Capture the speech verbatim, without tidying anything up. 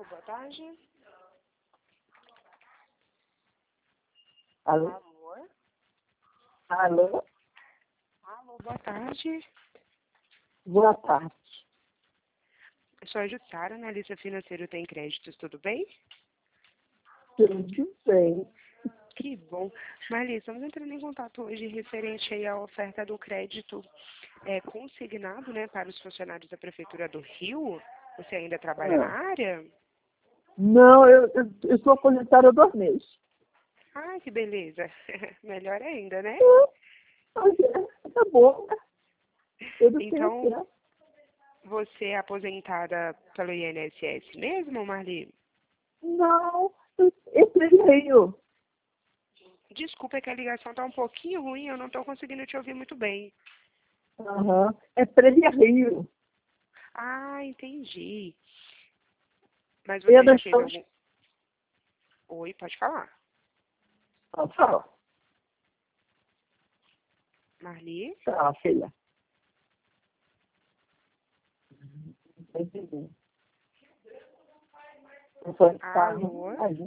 boa tarde. Alô? Alô? Alô? Alô, boa tarde. Boa tarde. Eu sou a Jussara, analista financeiro Tem Créditos, tudo bem? Tudo bem. Que bom. Marli, estamos entrando em contato hoje referente aí à oferta do crédito é, consignado, né, para os funcionários da Prefeitura do Rio. Você ainda trabalha na Ah. área? Não, eu, eu, eu sou aposentada há dois meses. Ah, que beleza. Melhor ainda, né? Mas é, tá bom, né? Tudo Então, certo, né? você é aposentada pelo I N S S mesmo, Marli? Não, esse Rio. Desculpa, é que a ligação está um pouquinho ruim, eu não estou conseguindo te ouvir muito bem. Aham. É Prêmio Rio. Ah, entendi. Mas Eu você não já teve estou... algum... Oi, pode falar. Não, fala. Marli? Tá, filha. Não tô entendendo. Eu tô em carro. Alô? Aí,